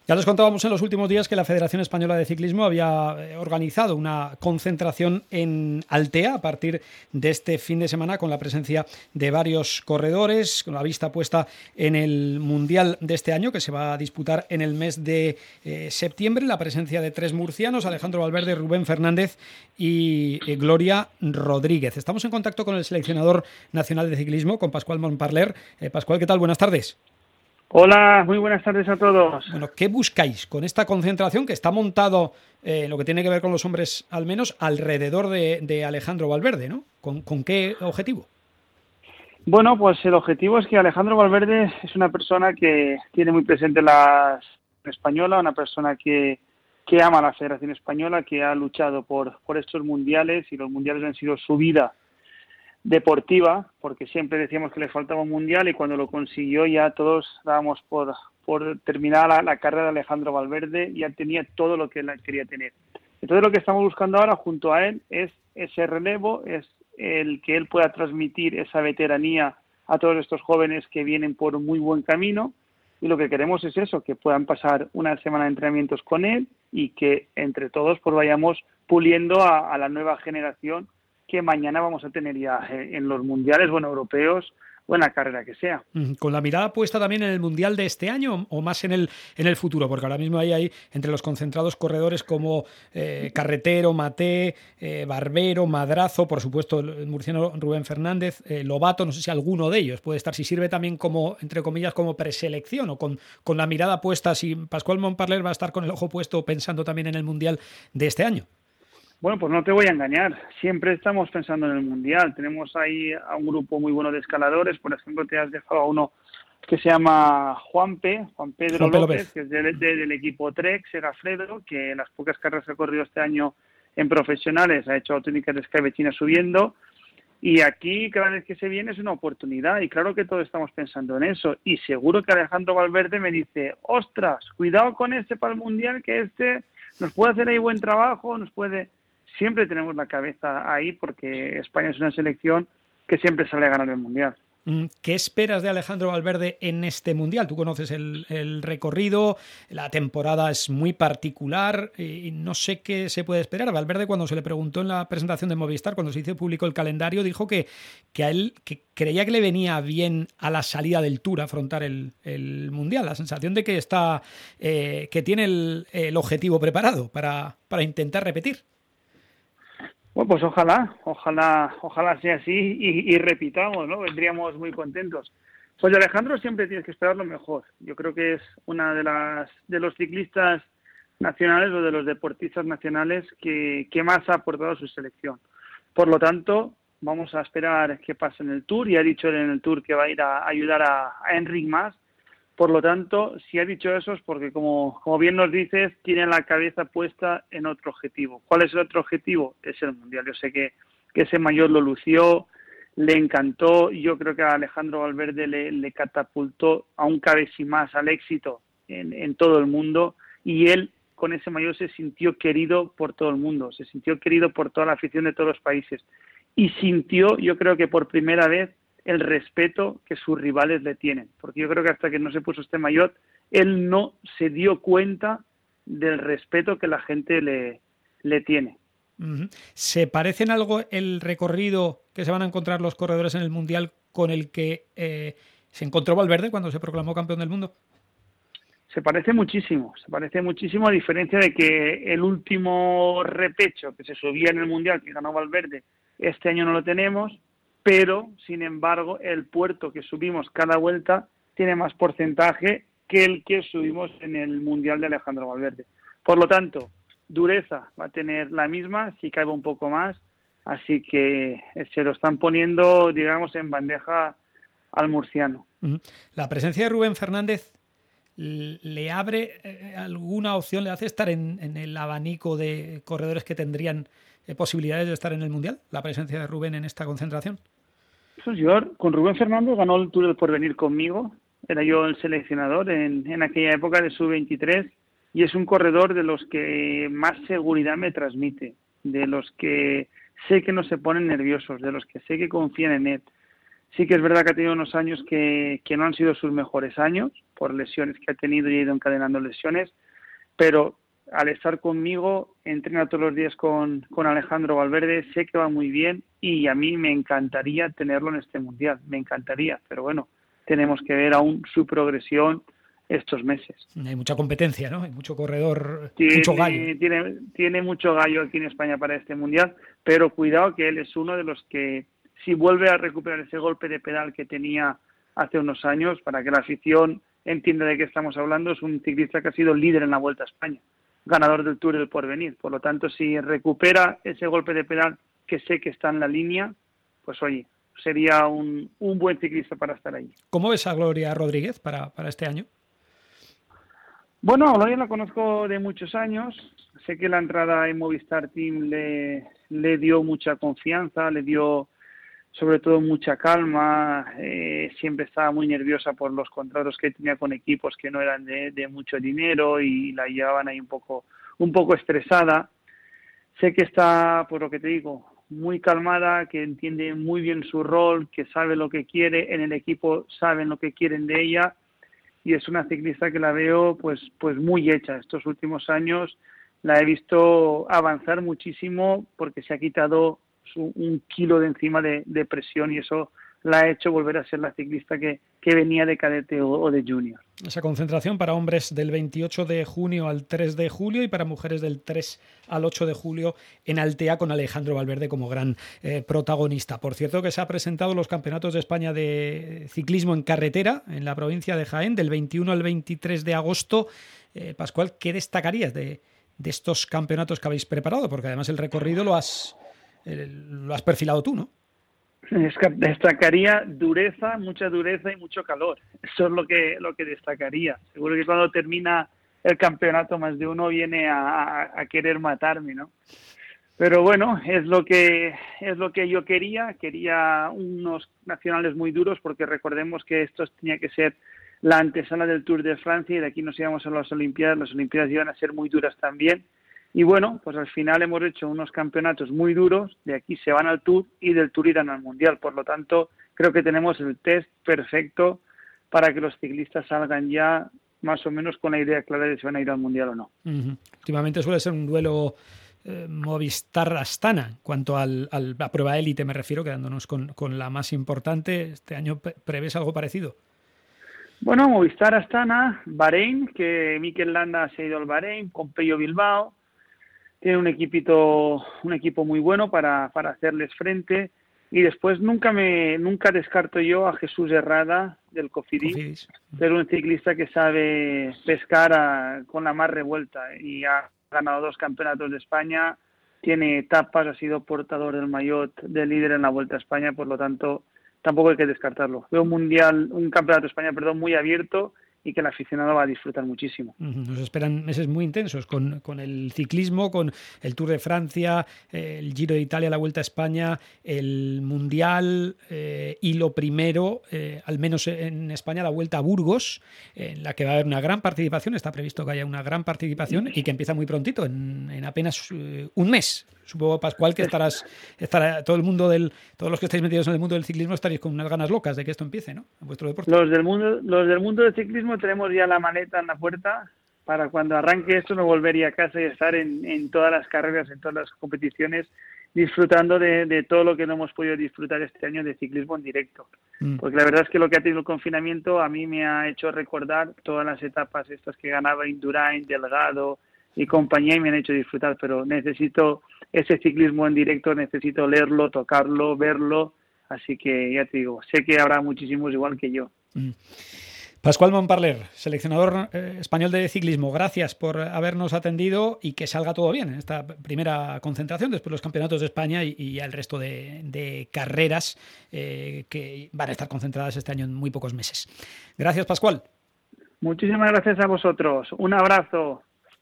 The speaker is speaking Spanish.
Ya les contábamos en los últimos días que la Federación Española de Ciclismo había organizado una concentración en Altea a partir de este fin de semana con la presencia de varios corredores, con la vista puesta en el Mundial de este año que se va a disputar en el mes de septiembre. La presencia de 3 murcianos, Alejandro Valverde, Rubén Fernández y Gloria Rodríguez. Estamos en contacto con el seleccionador nacional de ciclismo, con Pascual Montparler. Pascual, ¿qué tal? Buenas tardes. Hola, muy buenas tardes a todos. Bueno, ¿qué buscáis con esta concentración que está montado, lo que tiene que ver con los hombres al menos, alrededor de Alejandro Valverde, ¿no? ¿Con qué objetivo? Bueno, pues el objetivo es que Alejandro Valverde es una persona que tiene muy presente la española, una persona que ama la Federación Española, que ha luchado por estos mundiales, y los mundiales han sido su vida deportiva, porque siempre decíamos que le faltaba un mundial y cuando lo consiguió ya todos dábamos por terminar la carrera de Alejandro Valverde. Ya tenía todo lo que él quería tener. Entonces lo que estamos buscando ahora junto a él es ese relevo, es el que él pueda transmitir esa veteranía a todos estos jóvenes que vienen por un muy buen camino, y lo que queremos es eso, que puedan pasar una semana de entrenamientos con él y que entre todos pues vayamos puliendo a la nueva generación que mañana vamos a tener ya en los mundiales, europeos o en la carrera que sea. ¿Con la mirada puesta también en el mundial de este año o más en el futuro? Porque ahora mismo hay entre los concentrados corredores como Carretero, Maté, Barbero, Madrazo, por supuesto el murciano Rubén Fernández, Lobato, no sé si alguno de ellos puede estar, si sirve también como, entre comillas, como preselección o con la mirada puesta, si Pascual Montparler va a estar con el ojo puesto pensando también en el mundial de este año. Bueno, pues no te voy a engañar, siempre estamos pensando en el Mundial. Tenemos ahí a un grupo muy bueno de escaladores, por ejemplo, te has dejado a uno que se llama Juan Pedro López, que es del equipo Trek, Segafredo, que en las pocas carreras que ha corrido este año en profesionales ha hecho auténticas escabechina subiendo, y aquí cada vez que se viene es una oportunidad, y claro que todos estamos pensando en eso, y seguro que Alejandro Valverde me dice, ostras, cuidado con este para el Mundial, que este nos puede hacer ahí buen trabajo, nos puede... Siempre tenemos la cabeza ahí porque España es una selección que siempre sale a ganar el Mundial. ¿Qué esperas de Alejandro Valverde en este Mundial? Tú conoces el recorrido, la temporada es muy particular y no sé qué se puede esperar. Valverde, cuando se le preguntó en la presentación de Movistar, cuando se hizo público el calendario, dijo que a él que creía que le venía bien a la salida del Tour afrontar el Mundial. La sensación de que está que tiene el objetivo preparado para intentar repetir. Bueno, pues ojalá sea así y repitamos, ¿no? Vendríamos muy contentos. Pues Alejandro siempre tienes que esperar lo mejor. Yo creo que es una de los ciclistas nacionales o de los deportistas nacionales que más ha aportado a su selección. Por lo tanto, vamos a esperar que pase en el Tour, y ha dicho él en el Tour que va a ir a ayudar a Enric Mas. Por lo tanto, si ha dicho eso es porque, como bien nos dices, tiene la cabeza puesta en otro objetivo. ¿Cuál es el otro objetivo? Es el Mundial. Yo sé que ese maillot lo lució, le encantó, y yo creo que a Alejandro Valverde le catapultó aún cada vez más al éxito en todo el mundo, y él con ese maillot se sintió querido por todo el mundo, se sintió querido por toda la afición de todos los países, y sintió, yo creo que por primera vez, el respeto que sus rivales le tienen, porque yo creo que hasta que no se puso este maillot, él no se dio cuenta del respeto que la gente le tiene. ¿Se parece en algo el recorrido que se van a encontrar los corredores en el Mundial con el que se encontró Valverde cuando se proclamó campeón del mundo? Se parece muchísimo, a diferencia de que el último repecho que se subía en el Mundial que ganó Valverde, este año no lo tenemos, pero, sin embargo, el puerto que subimos cada vuelta tiene más porcentaje que el que subimos en el Mundial de Alejandro Valverde. Por lo tanto, dureza va a tener la misma, si cabe un poco más, así que se lo están poniendo, digamos, en bandeja al murciano. La presencia de Rubén Fernández le abre alguna opción, le hace estar en el abanico de corredores que tendrían posibilidades de estar en el Mundial, la presencia de Rubén en esta concentración. Pues yo, con Rubén Fernández ganó el Tour del Porvenir conmigo, era yo el seleccionador en aquella época de sub-23, y es un corredor de los que más seguridad me transmite, de los que sé que no se ponen nerviosos, de los que sé que confían en él. Sí que es verdad que ha tenido unos años que no han sido sus mejores años, por lesiones que ha tenido y ha ido encadenando lesiones, pero al estar conmigo, entrena todos los días con Alejandro Valverde, sé que va muy bien y a mí me encantaría tenerlo en este Mundial, me encantaría, pero bueno, tenemos que ver aún su progresión estos meses. Hay mucha competencia, ¿no? Hay mucho corredor, mucho gallo. Tiene mucho gallo aquí en España para este Mundial, pero cuidado que él es uno de los que, si vuelve a recuperar ese golpe de pedal que tenía hace unos años, para que la afición entienda de qué estamos hablando, es un ciclista que ha sido líder en la Vuelta a España, ganador del Tour del Porvenir. Por lo tanto, si recupera ese golpe de pedal que sé que está en la línea, pues oye, sería un buen ciclista para estar ahí. ¿Cómo ves a Gloria Rodríguez para este año? Bueno, Gloria la conozco de muchos años. Sé que la entrada en Movistar Team le dio mucha confianza, le dio sobre todo mucha calma. Siempre estaba muy nerviosa por los contratos que tenía con equipos que no eran de mucho dinero y la llevaban ahí un poco estresada. Sé que está, por lo que te digo, muy calmada, que entiende muy bien su rol, que sabe lo que quiere, en el equipo saben lo que quieren de ella y es una ciclista que la veo pues muy hecha. Estos últimos años la he visto avanzar muchísimo porque se ha quitado un kilo de encima de presión y eso la ha hecho volver a ser la ciclista que venía de cadete o de junior. Esa concentración para hombres del 28 de junio al 3 de julio y para mujeres del 3 al 8 de julio en Altea con Alejandro Valverde como gran protagonista. Por cierto que se ha presentado los campeonatos de España de ciclismo en carretera en la provincia de Jaén del 21 al 23 de agosto. Pascual, ¿qué destacarías de estos campeonatos que habéis preparado? Porque además el recorrido lo has perfilado tú, ¿no? Destacaría dureza, mucha dureza y mucho calor. Eso es lo que destacaría. Seguro que cuando termina el campeonato más de uno viene a querer matarme, ¿no? Pero bueno, es lo que yo quería. Quería unos nacionales muy duros porque recordemos que esto tenía que ser la antesala del Tour de Francia y de aquí nos íbamos a las Olimpiadas. Las Olimpiadas iban a ser muy duras también. Y bueno, pues al final hemos hecho unos campeonatos muy duros, de aquí se van al Tour y del Tour irán al Mundial. Por lo tanto, creo que tenemos el test perfecto para que los ciclistas salgan ya más o menos con la idea clara de si van a ir al Mundial o no. Uh-huh. Últimamente suele ser un duelo Movistar-Astana, en cuanto a la prueba élite me refiero, quedándonos con la más importante. ¿Este año prevés algo parecido? Bueno, Movistar-Astana, Bahrein, que Mikel Landa se ha ido al Bahrein, con Pello Bilbao. Tiene un equipo muy bueno para hacerles frente y después nunca descarto yo a Jesús Herrada del Cofidis, pero un ciclista que sabe pescar con la mar revuelta y ha ganado 2 campeonatos de España, tiene etapas, ha sido portador del maillot de líder en la Vuelta a España, por lo tanto tampoco hay que descartarlo. Veo un campeonato de España, muy abierto y que el aficionado va a disfrutar muchísimo. Nos esperan meses muy intensos con el ciclismo, con el Tour de Francia, el Giro de Italia, la Vuelta a España, el Mundial y lo primero, al menos en España, la Vuelta a Burgos, en la que va a haber una gran participación. Está previsto que haya una gran participación y que empieza muy prontito, en apenas un mes. Supongo, Pascual, que estará todo el mundo todos los que estáis metidos en el mundo del ciclismo estaréis con unas ganas locas de que esto empiece, ¿no? En vuestro deporte. Los del mundo del ciclismo tenemos ya la maleta en la puerta para cuando arranque esto no volver a casa y estar en todas las carreras, en todas las competiciones, disfrutando de todo lo que no hemos podido disfrutar este año de ciclismo en directo. Porque la verdad es que lo que ha tenido el confinamiento a mí me ha hecho recordar todas las etapas estas que ganaba Indurain, Delgado y compañía y me han hecho disfrutar, pero necesito ese ciclismo en directo, necesito leerlo, tocarlo, verlo, así que ya te digo, sé que habrá muchísimos igual que yo. Pascual Montparler, seleccionador español de ciclismo, gracias por habernos atendido y que salga todo bien en esta primera concentración, después los campeonatos de España y el resto de carreras que van a estar concentradas este año en muy pocos meses. Gracias, Pascual. Muchísimas gracias a vosotros. Un abrazo.